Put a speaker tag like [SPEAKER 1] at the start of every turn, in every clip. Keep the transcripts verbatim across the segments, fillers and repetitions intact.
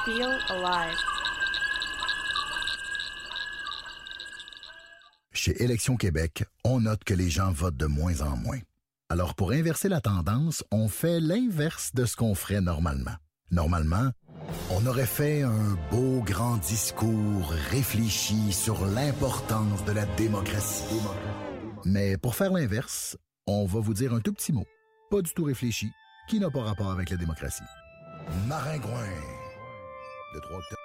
[SPEAKER 1] Feel alive.
[SPEAKER 2] Chez Élections Québec, on note que les gens votent de moins en moins. Alors, pour inverser la tendance, on fait l'inverse de ce qu'on ferait normalement. Normalement, on aurait fait un beau grand discours réfléchi sur l'importance de la démocratie. Mais pour faire l'inverse, on va vous dire un tout petit mot, pas du tout réfléchi, qui n'a pas rapport avec la démocratie. Maringouin, de trois octobre.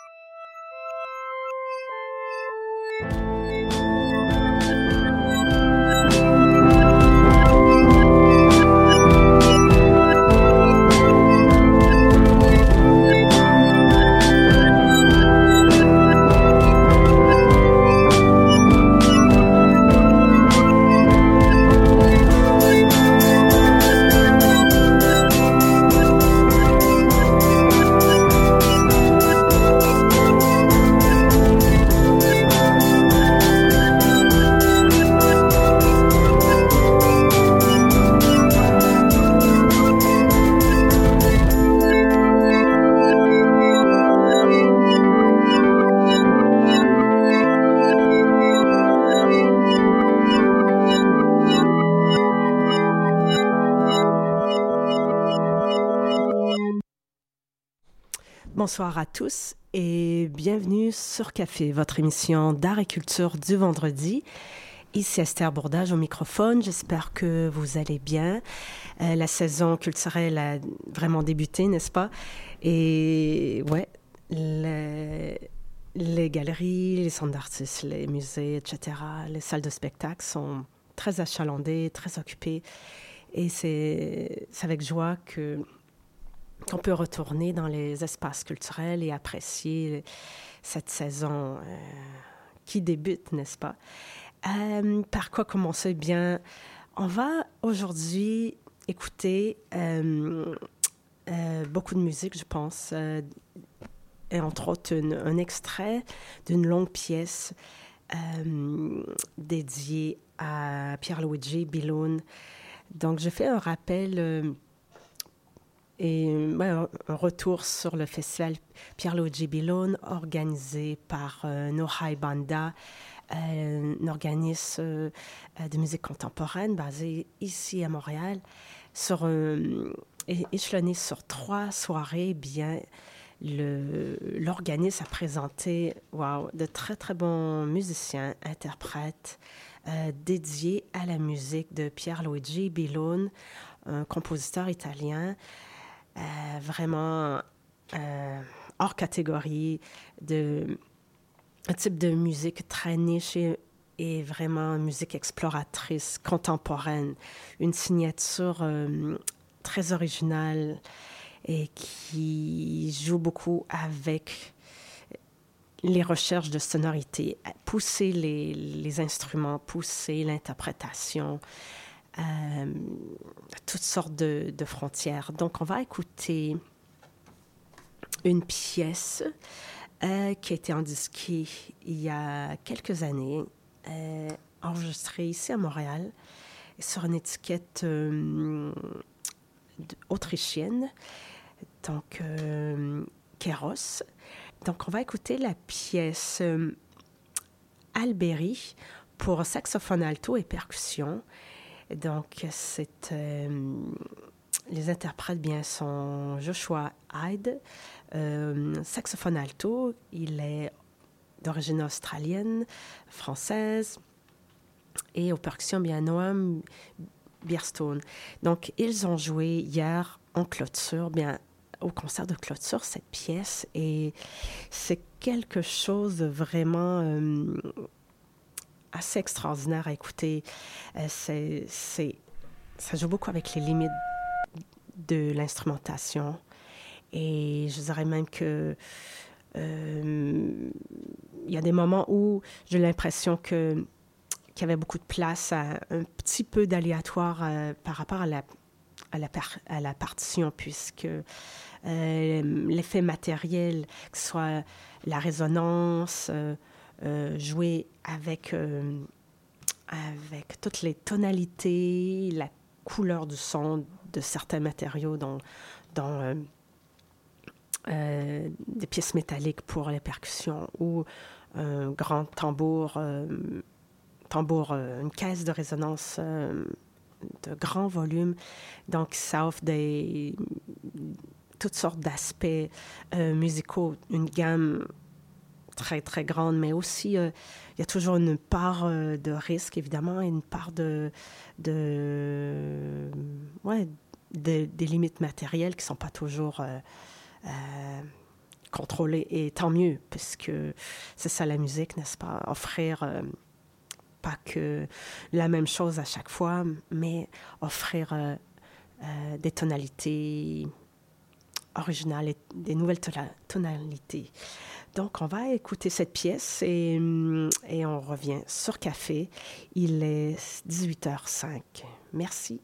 [SPEAKER 3] Bonsoir à tous et bienvenue sur Café, votre émission d'art et culture du vendredi. Ici Esther Bourdage au microphone. J'espère que vous allez bien. Euh, la saison culturelle a vraiment débuté, n'est-ce pas? Et ouais, les, les galeries, les centres d'artistes, les musées, et cetera, les salles de spectacle sont très achalandées, très occupées. Et c'est, c'est avec joie que qu'on peut retourner dans les espaces culturels et apprécier cette saison euh, qui débute, n'est-ce pas? Euh, par quoi commencer? Bien, on va aujourd'hui écouter euh, euh, beaucoup de musique, je pense, euh, et entre autres une, un extrait d'une longue pièce euh, dédiée à Pierluigi Billone. Donc, je fais un rappel... Euh, Et ouais, un retour sur le festival Pierluigi Billone organisé par euh, Nohai Banda, euh, un organisme euh, de musique contemporaine basé ici à Montréal, sur, euh, échelonné sur trois soirées. Bien, le, l'organisme a présenté wow, de très très bons musiciens, interprètes euh, dédiés à la musique de Pierluigi Billone, un compositeur italien. Euh, vraiment euh, hors catégorie, de, un type de musique très niche et, et vraiment musique exploratrice, contemporaine, une signature euh, très originale et qui joue beaucoup avec les recherches de sonorité, pousser les, les instruments, pousser l'interprétation. Euh, toutes sortes de, de frontières. Donc, on va écouter une pièce euh, qui a été endisquée il y a quelques années, euh, enregistrée ici à Montréal, sur une étiquette euh, autrichienne, donc euh, Keros. Donc, on va écouter la pièce euh, Alberi pour saxophone alto et percussion. Donc, c'est, euh, les interprètes bien sont Joshua Hyde, euh, saxophone alto. Il est d'origine australienne, française, et aux percussions bien Noam Bierstone. Donc, ils ont joué hier en clôture, bien au concert de clôture, cette pièce, et c'est quelque chose de vraiment euh, assez extraordinaire à écouter. Euh, c'est, c'est, ça joue beaucoup avec les limites de l'instrumentation. Et je dirais même que euh, il y a des moments où j'ai l'impression que, qu'il y avait beaucoup de place à un petit peu d'aléatoire euh, par rapport à la, à la, par, à la partition, puisque euh, l'effet matériel, que ce soit la résonance, euh, Euh, jouer avec, euh, avec toutes les tonalités, la couleur du son de certains matériaux, dont, dont euh, euh, des pièces métalliques pour les percussions ou un grand tambour, euh, tambour euh, une caisse de résonance euh, de grand volume. Donc, ça offre des, toutes sortes d'aspects euh, musicaux, une gamme très, très grande, mais aussi, euh, il y a toujours une part euh, de risque, évidemment, et une part de... de ouais, de, des limites matérielles qui ne sont pas toujours euh, euh, contrôlées. Et tant mieux, puisque c'est ça la musique, n'est-ce pas? Offrir... Euh, pas que la même chose à chaque fois, mais offrir euh, euh, des tonalités originales et des nouvelles tona- tonalités. Donc, on va écouter cette pièce et, et on revient sur Café. Il est dix-huit heures cinq. Merci.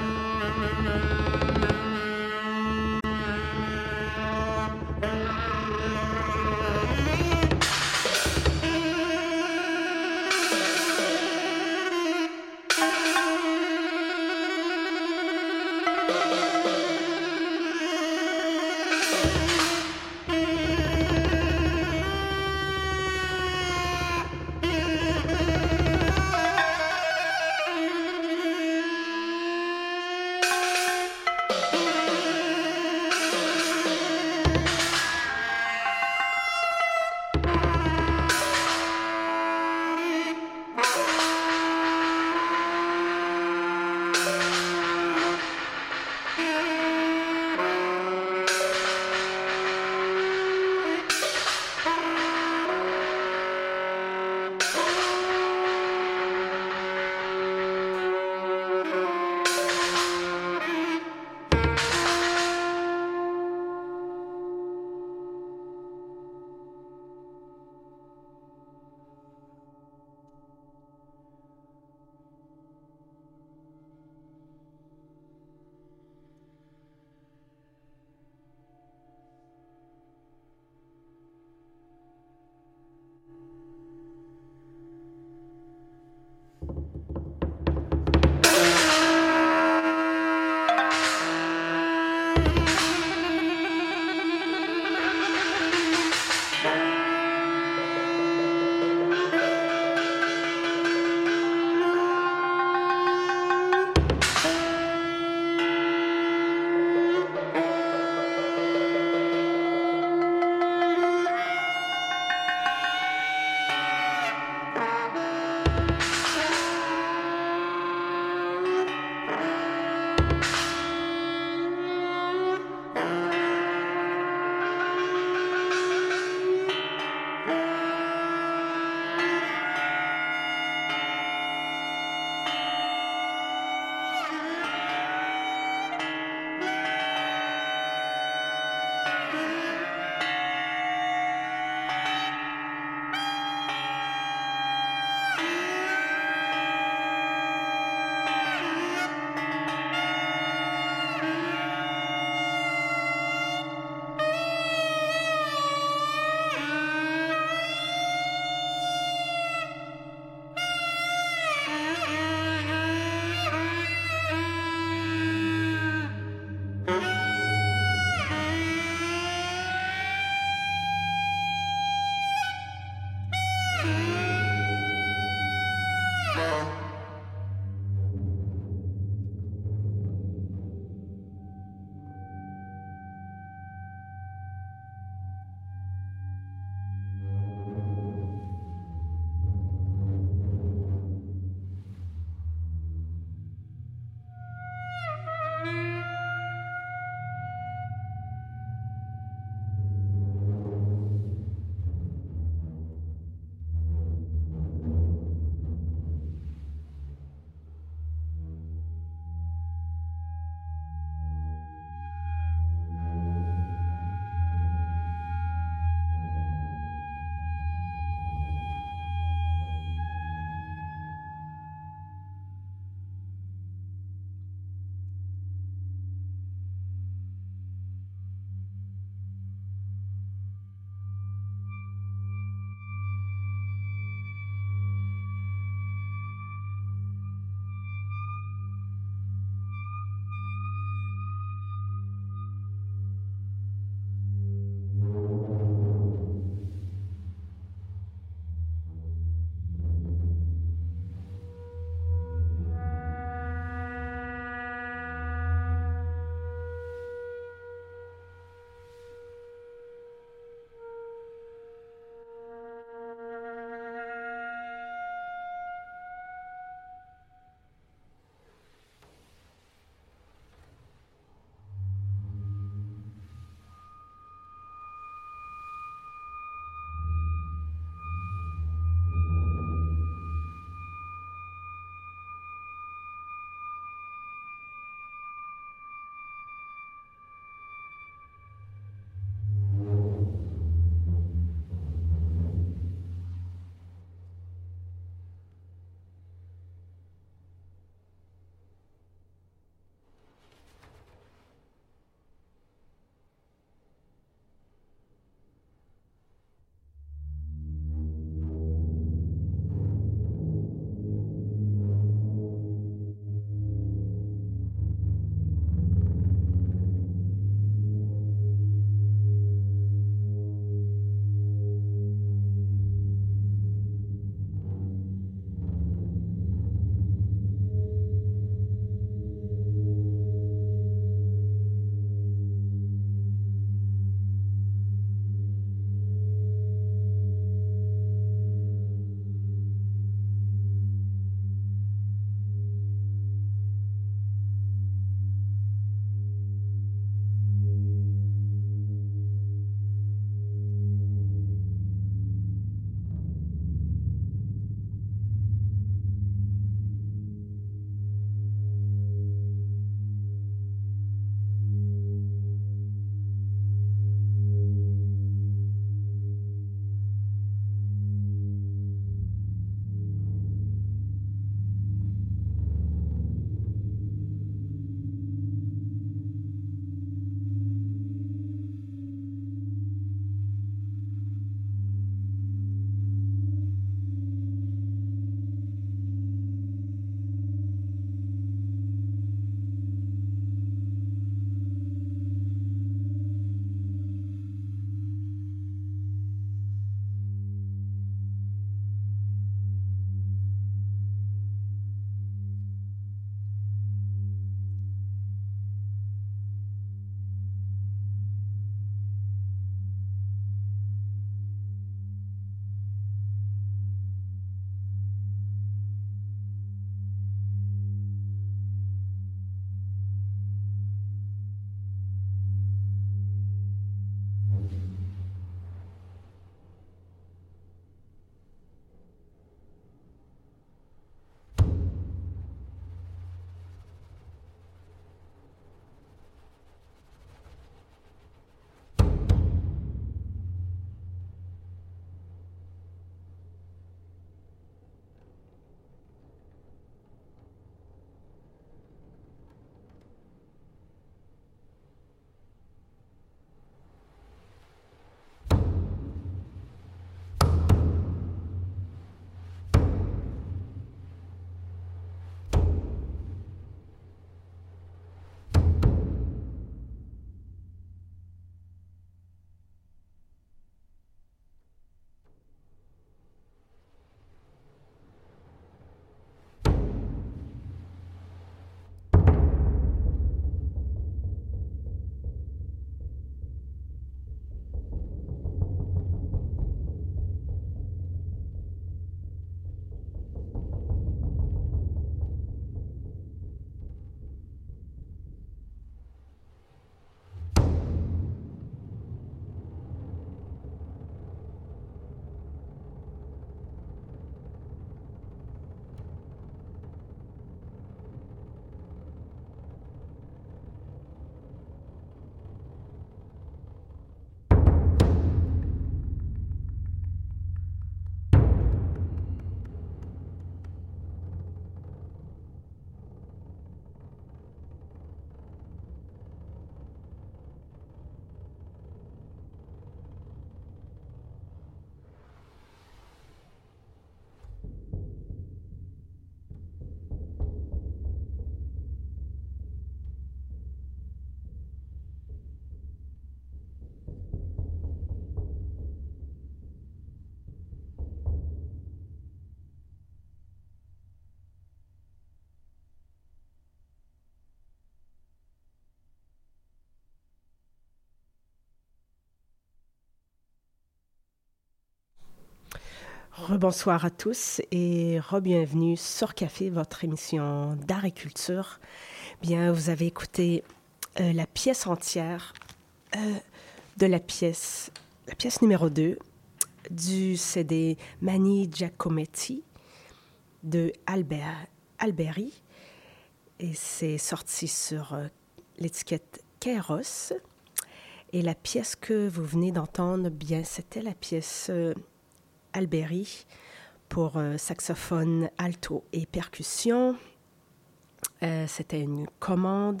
[SPEAKER 3] Rebonsoir à tous et re-bienvenue sur Café, votre émission d'art et culture. Bien, vous avez écouté euh, la pièce entière euh, de la pièce, la pièce numéro deux du C D Mani Giacometti de Albert, Alberi. Et c'est sorti sur euh, l'étiquette Kairos. Et la pièce que vous venez d'entendre, bien, c'était la pièce euh, Alberi pour euh, saxophone, alto et percussion. Euh, c'était une commande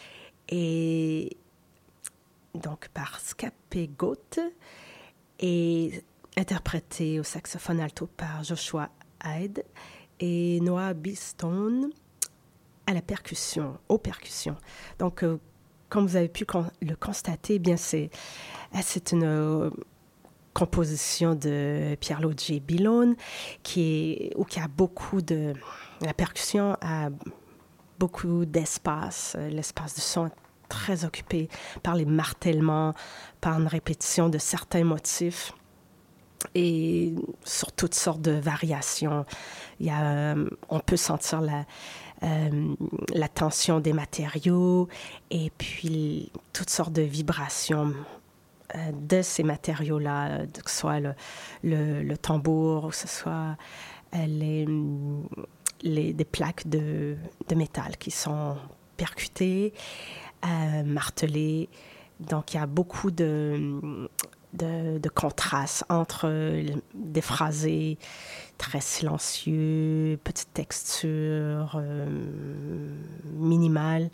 [SPEAKER 3] et donc par Scappegoat et interprété au saxophone alto par Joshua Hyde et Noah Beestone à la percussion, aux percussions. Donc, euh, comme vous avez pu con- le constater, bien c'est, c'est une euh, composition de Pierluigi Billone qui est où qui a beaucoup de la percussion a beaucoup d'espace, l'espace du son est très occupé par les martèlements, par une répétition de certains motifs et sur toutes sortes de variations. Il y a, on peut sentir la Euh, la tension des matériaux et puis toutes sortes de vibrations euh, de ces matériaux-là, que ce soit le, le, le tambour ou que ce soit euh, les, les, des plaques de, de métal qui sont percutées, euh, martelées. Donc, il y a beaucoup de... De, de contraste entre des phrasés très silencieux, petite texture euh, minimale,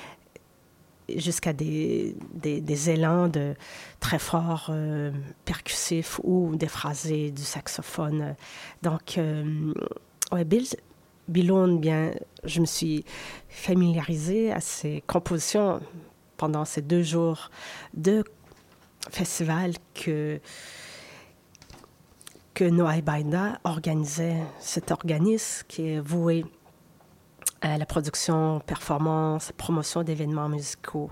[SPEAKER 3] jusqu'à des, des, des élans de très forts euh, percussifs ou des phrasés du saxophone. Donc, euh, ouais, Bill, Billone, bien, je me suis familiarisée à ces compositions pendant ces deux jours de festival que, que Noah Baida organisait, cet organisme qui est voué à la production, performance, promotion d'événements musicaux.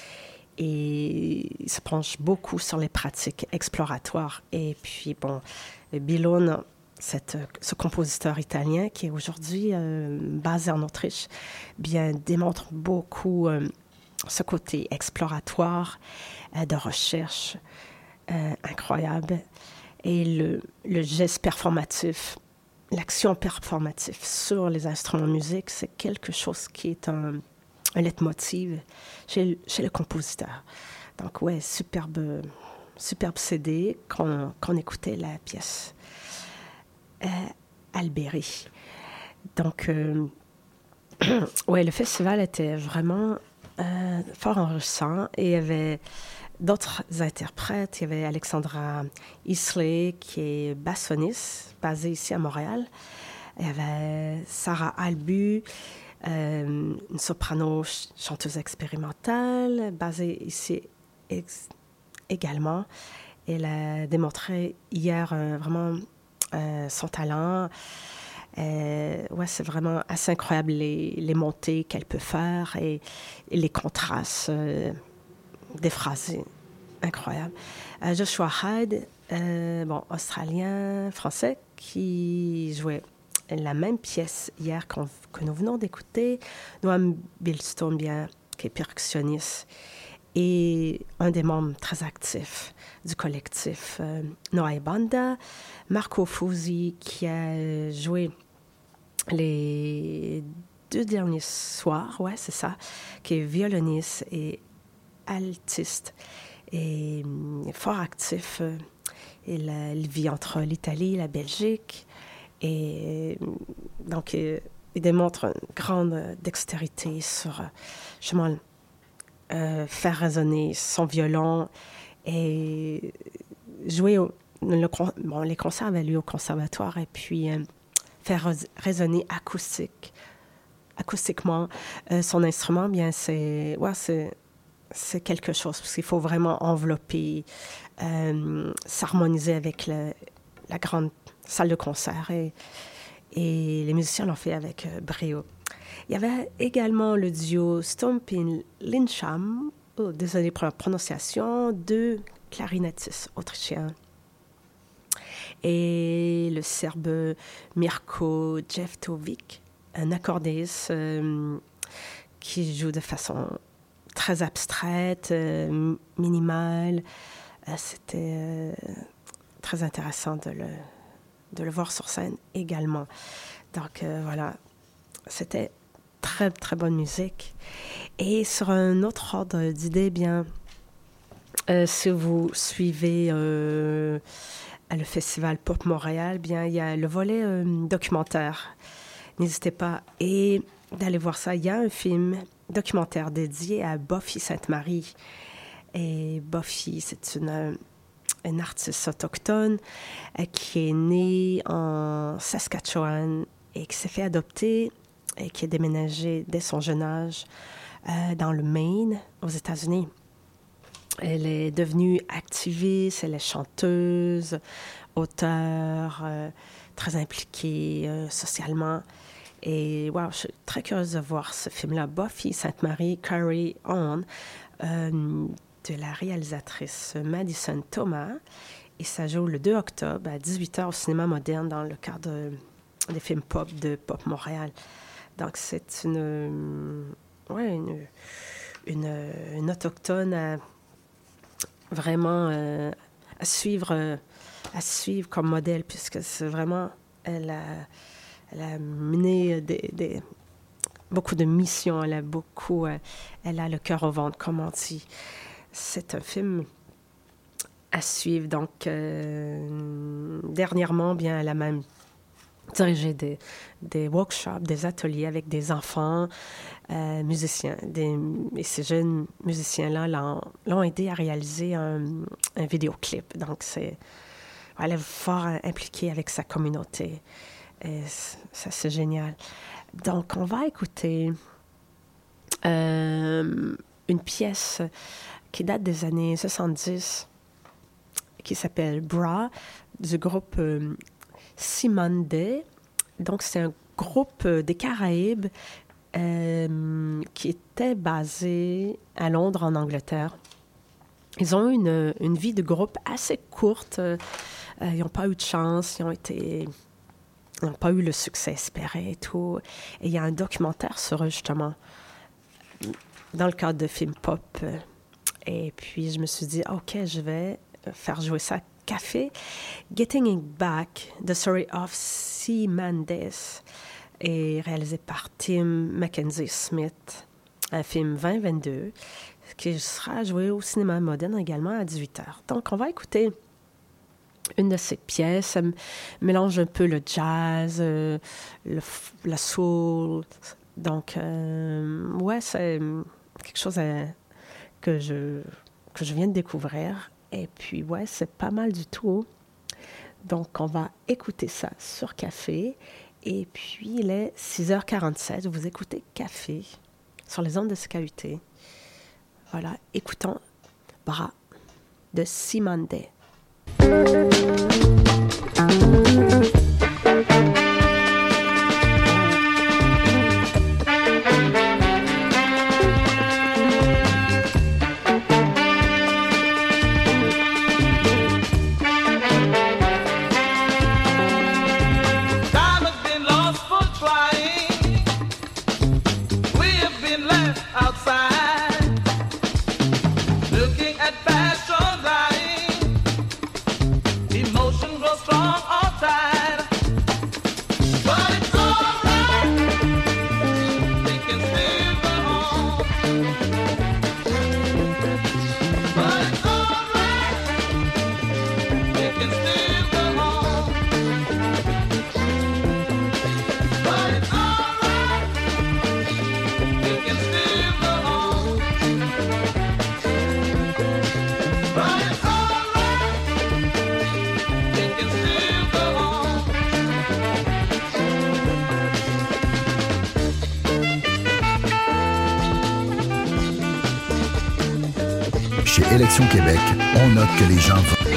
[SPEAKER 3] Et il se penche beaucoup sur les pratiques exploratoires. Et puis, bon, Billone, cette, ce compositeur italien qui est aujourd'hui euh, basé en Autriche, bien, démontre beaucoup euh, ce côté exploratoire, euh, de recherche euh, incroyable. Et le, le geste performatif, l'action performative sur les instruments de musique, c'est quelque chose qui est un, un leitmotiv chez, chez le compositeur. Donc, ouais, superbe, superbe C D qu'on, qu'on écoutait la pièce euh, Alberi. Donc, euh, ouais, le festival était vraiment euh, fort enrichissant et il y avait d'autres interprètes. Il y avait Alexandra Isley, qui est bassoniste, basée ici à Montréal. Il y avait Sarah Albu, euh, une soprano ch- chanteuse expérimentale, basée ici ex- également. Elle a démontré hier euh, vraiment euh, son talent. Euh, ouais, c'est vraiment assez incroyable les, les montées qu'elle peut faire et, et les contrastes. Euh, des phrases incroyables. Euh, Joshua Hyde, euh, bon, australien, français, qui jouait la même pièce hier qu'on, que nous venons d'écouter. Noam Beestone, bien, qui est percussionniste, et un des membres très actifs du collectif euh, Noah Banda, Marco Fusi, qui a joué les deux derniers soirs, ouais, c'est ça, qui est violoniste et altiste et fort actif. Il, il vit entre l'Italie et la Belgique et donc il, il démontre une grande dextérité sur justement euh, faire résonner son violon et jouer au, le, bon, les concerts avaient lieu au conservatoire et puis euh, faire résonner acoustique acoustiquement euh, son instrument. Bien, c'est ouais, c'est c'est quelque chose, parce qu'il faut vraiment envelopper, euh, s'harmoniser avec le, la grande salle de concert. Et, et les musiciens l'ont fait avec euh, brio. Il y avait également le duo Stompin Linsham, oh, désolé pour la prononciation, deux clarinettistes autrichiens. et le Serbe Mirko Jeftovic, un accordéiste euh, qui joue de façon très abstraite, euh, minimale. Euh, c'était euh, très intéressant de le, de le voir sur scène également. Donc euh, voilà, c'était très, très bonne musique. Et sur un autre ordre d'idées, bien, euh, si vous suivez euh, le Festival Pop Montréal, bien, il y a le volet euh, documentaire. N'hésitez pas et d'aller voir ça. Il y a un film documentaire dédié à Buffy Sainte-Marie. Et Buffy, c'est une, une artiste autochtone euh, qui est née en Saskatchewan et qui s'est fait adopter et qui a déménagé dès son jeune âge euh, dans le Maine, aux États-Unis. Elle est devenue activiste, elle est chanteuse, auteure, euh, très impliquée euh, socialement. Et wow, je suis très curieuse de voir ce film-là, Buffy Sainte-Marie, Carry On, euh, de la réalisatrice Madison Thomas. Et ça joue le deux octobre à dix-huit heures au cinéma moderne dans le cadre de, des films pop de Pop Montréal. Donc, c'est une, ouais, une, une, une autochtone à, vraiment euh, à, suivre, à suivre comme modèle, puisque c'est vraiment, elle a, elle a mené des, des, beaucoup de missions, elle a beaucoup, euh, elle a le cœur au ventre, comme on dit. C'est un film à suivre. Donc, euh, dernièrement, bien, elle a même dirigé des, des workshops, des ateliers avec des enfants euh, musiciens. Des, et ces jeunes musiciens-là l'ont, l'ont aidé à réaliser un, un vidéoclip. Donc, c'est, elle est fort impliquée avec sa communauté. Et ça, c'est génial. Donc, on va écouter euh, une pièce qui date des années soixante-dix, qui s'appelle Bra, du groupe euh, Cymande. Donc, c'est un groupe euh, des Caraïbes euh, qui était basé à Londres, en Angleterre. Ils ont eu une, une vie de groupe assez courte. Euh, ils n'ont pas eu de chance. Ils ont été... Ils n'ont pas eu le succès espéré et tout. Et il y a un documentaire sur eux, justement, dans le cadre de films pop. Et puis, je me suis dit, OK, je vais faire jouer ça à Café. Getting It Back, The Story of Cymande, est réalisé par Tim Mackenzie Smith, un film vingt vingt-deux, qui sera joué au cinéma moderne également à dix-huit heures. Donc, on va écouter une de ces pièces. Ça mélange un peu le jazz, euh, le, la soul. Donc, euh, ouais, c'est quelque chose à, que, je, que je viens de découvrir. Et puis, ouais, c'est pas mal du tout. Donc, on va écouter ça sur Café. Et puis, il est six heures quarante-sept. Vous écoutez Café sur les ondes de C K U T. Voilà, écoutons Bra de Cymande.
[SPEAKER 2] Chez Élections Québec, on note que les gens votent.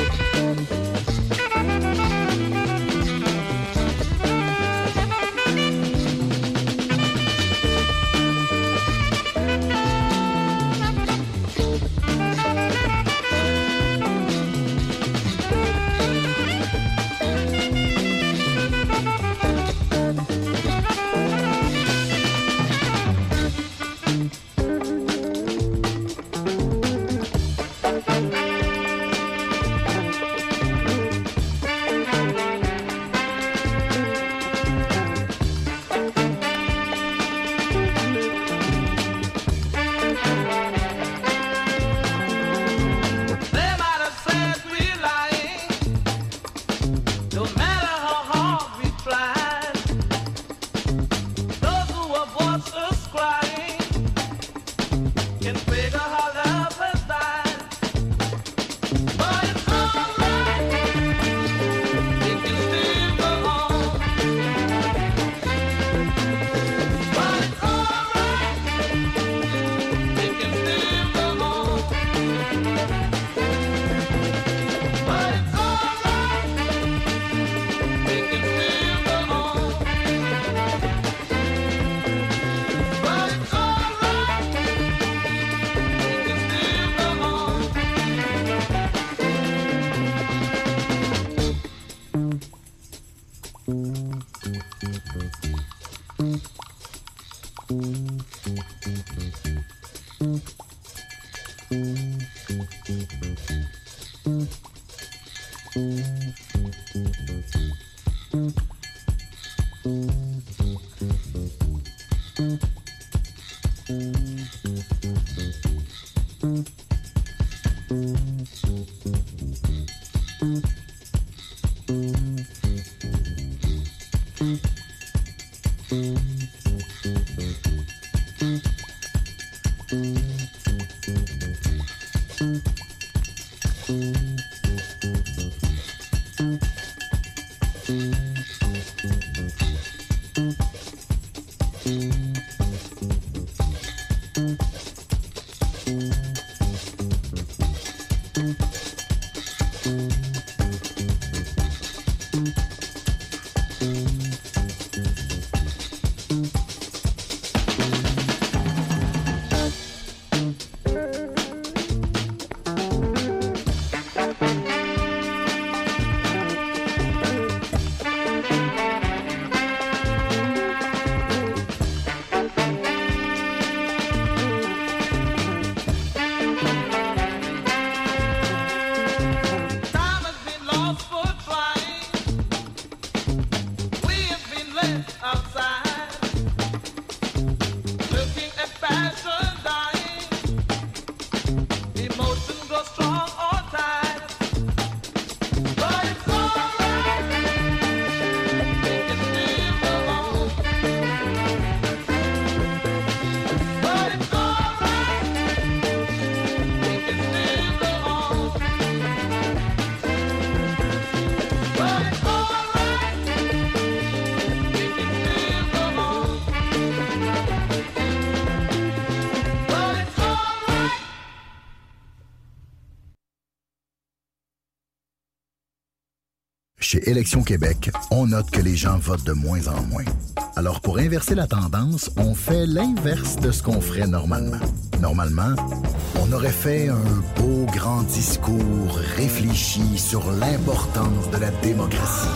[SPEAKER 2] Chez Élections Québec, on note que les gens votent de moins en moins. Alors, pour inverser la tendance, on fait l'inverse de ce qu'on ferait normalement. Normalement, on aurait fait un beau grand discours réfléchi sur l'importance de la démocratie.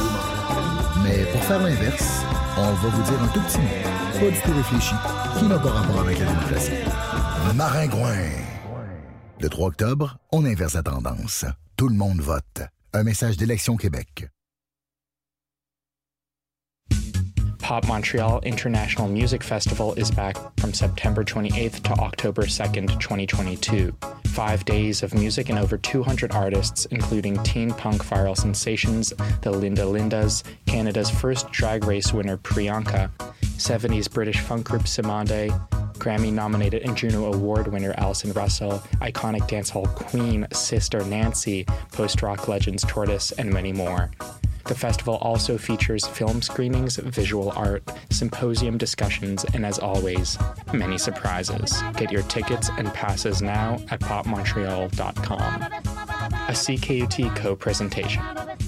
[SPEAKER 2] Mais pour faire l'inverse, on va vous dire un tout petit mot, pas du tout réfléchi, qui n'a pas rapport avec la démocratie. Maringouin. Le trois octobre, on inverse la tendance. Tout le monde vote. Un message d'Élections Québec.
[SPEAKER 1] Pop Montreal International Music Festival is back from September twenty-eighth to October second, twenty twenty-two. Five days of music and over two hundred artists, including teen punk viral sensations, the Linda Lindas, Canada's first drag race winner Priyanka, seventies British funk group Simande, Grammy-nominated and Juno Award winner Alison Russell, iconic dancehall queen Sister Nancy, post-rock legends Tortoise, and many more. The festival also features film screenings, visual art, symposium discussions, and as always, many surprises. Get your tickets and passes now at pop montreal dot com. A C K U T co-presentation.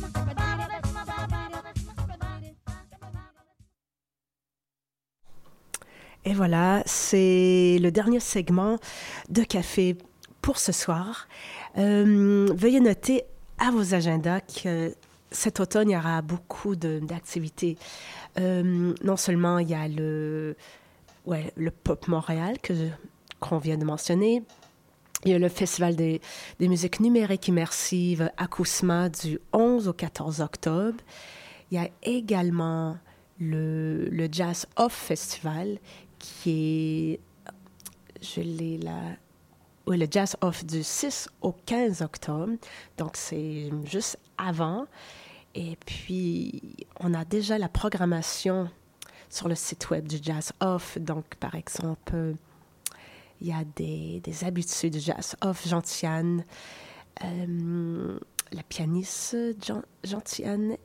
[SPEAKER 3] Et voilà, c'est le dernier segment de Café pour ce soir. Euh, veuillez noter à vos agendas que cet automne, il y aura beaucoup de, d'activités. Euh, non seulement il y a le, ouais, le Pop Montréal que, qu'on vient de mentionner, il y a le Festival des, des musiques numériques immersives Acousma du onze au quatorze octobre. Il y a également le, le Jazz Off Festival qui est, je l'ai là, oui, le Jazz Off du six au quinze octobre. Donc, c'est juste avant. Et puis, on a déjà la programmation sur le site web du Jazz Off. Donc, par exemple, il y a des, des habitués du Jazz Off, Gentiane, euh, la pianiste Gen- Gentiane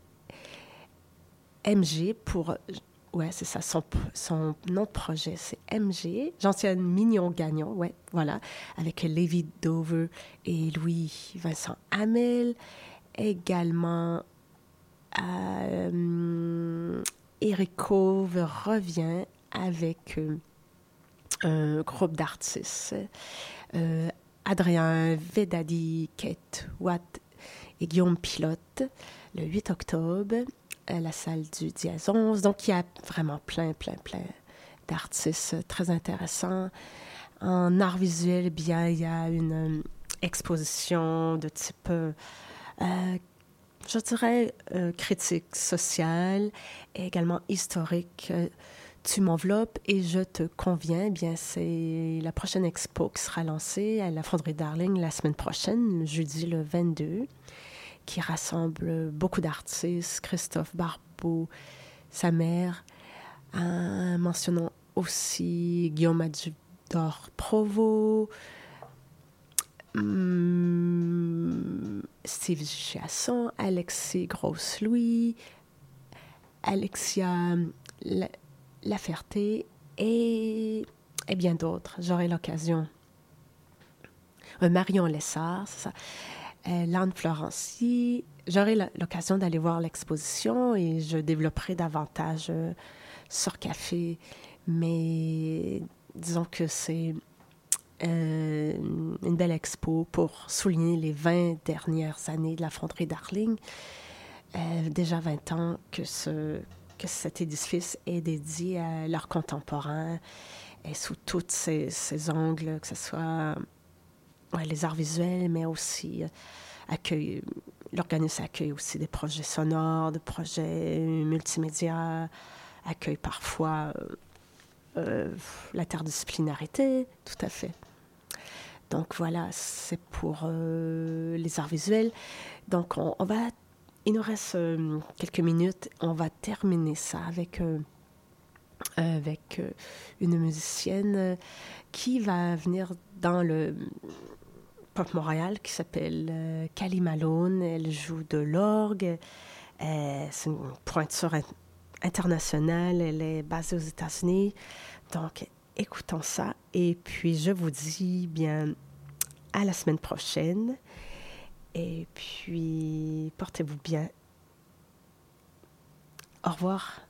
[SPEAKER 3] M G pour... Ouais, c'est ça, son, son nom de projet, c'est M G, Gentiane Mignon-Gagnon, ouais, voilà, avec Lévi Dover et Louis-Vincent Hamel. Également, euh, Eric Cove revient avec euh, un groupe d'artistes. Euh, Adrien Vedadi, Kate Watt et Guillaume Pilote, le huit octobre. À la salle du Diaz onze. Donc, il y a vraiment plein, plein, plein d'artistes très intéressants. En art visuel, eh bien, il y a une euh, exposition de type, euh, je dirais, euh, critique sociale et également historique. Euh, tu m'enveloppes et je te conviens. Eh bien, c'est la prochaine expo qui sera lancée à la Fonderie Darling la semaine prochaine, jeudi le vingt-deux, qui rassemble beaucoup d'artistes, Christophe Barbeau, sa mère, euh, mentionnons aussi Guillaume Adjudor-Provost, hum, Steve Chasson, Alexis Grosse-Louis, Alexia La, La Ferté et, et bien d'autres. J'aurai l'occasion. Euh, Marion Lessard, c'est ça. Euh, Lane Florency. J'aurai l'occasion d'aller voir l'exposition et je développerai davantage euh, sur café. Mais disons que c'est euh, une belle expo pour souligner les vingt dernières années de la Fonderie Darling. Euh, déjà vingt ans que, ce, que cet édifice est dédié à l'art contemporain et sous tous ces, ces angles, que ce soit ouais, les arts visuels, mais aussi euh, accueil, l'organisme accueille aussi des projets sonores, des projets multimédia, accueille parfois euh, euh, l'interdisciplinarité, tout à fait. Donc voilà, c'est pour euh, les arts visuels. Donc on, on va, il nous reste euh, quelques minutes, on va terminer ça avec, euh, avec euh, une musicienne euh, qui va venir dans le Pop Montréal, qui s'appelle euh, Cali Malone. Elle joue de l'orgue. Euh, c'est une pointure in- internationale. Elle est basée aux États-Unis. Donc, écoutons ça. Et puis, je vous dis bien à la semaine prochaine. Et puis, portez-vous bien. Au revoir.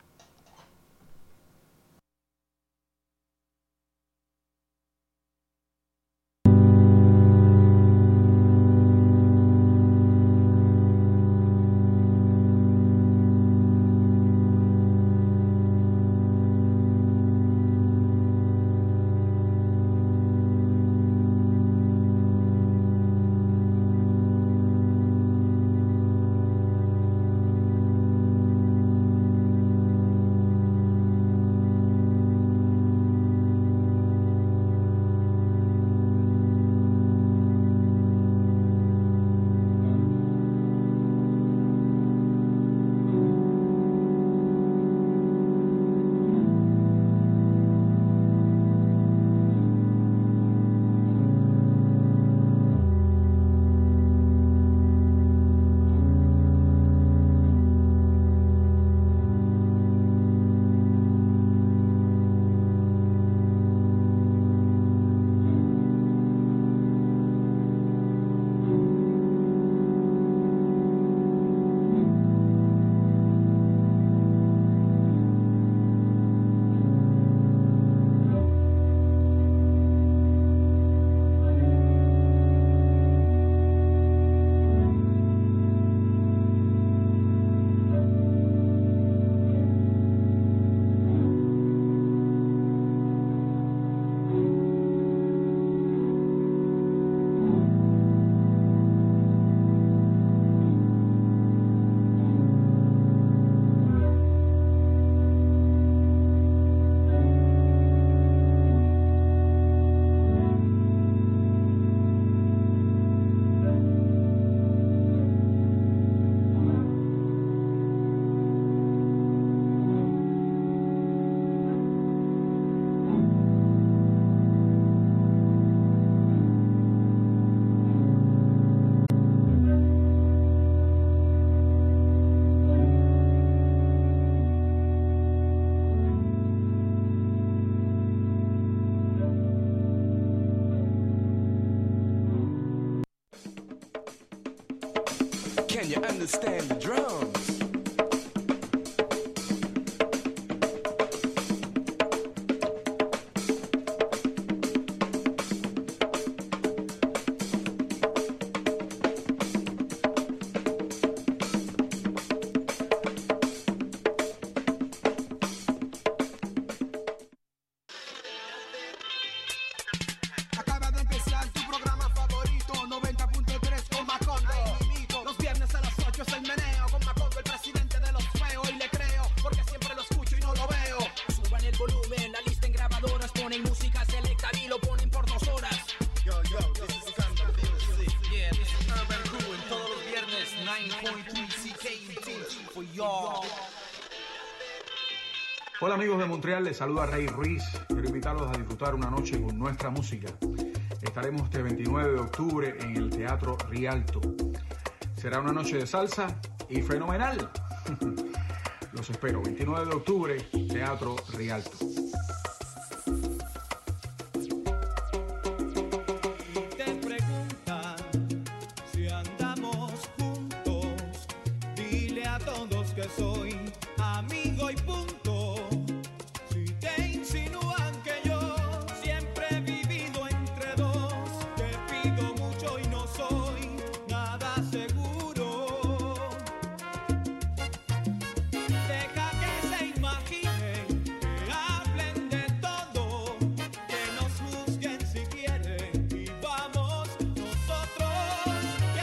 [SPEAKER 4] Can you understand the drums?
[SPEAKER 5] Acaba de empezar tu programa favorito, noventa punto tres con Macondo. Los viernes a las ocho se
[SPEAKER 6] Hola amigos de Montreal, les saluda Rey Ruiz. Quiero invitarlos a disfrutar una noche con nuestra música. Estaremos este veintinueve de octubre en el Teatro Rialto. Será una noche de salsa y fenomenal. Los espero, veintinueve de octubre, Teatro Rialto.